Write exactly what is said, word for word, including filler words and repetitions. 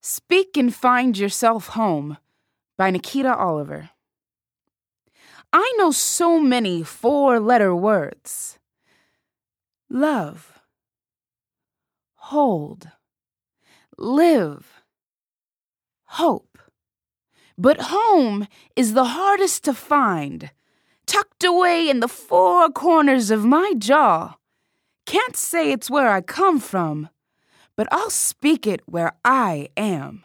Speak and Find Yourself Home by Nikita Oliver. I know so many four-letter words. Love, hold, live, hope. But home is the hardest to find, tucked away in the four corners of my jaw. Can't say it's where I come from, but I'll speak it where I am.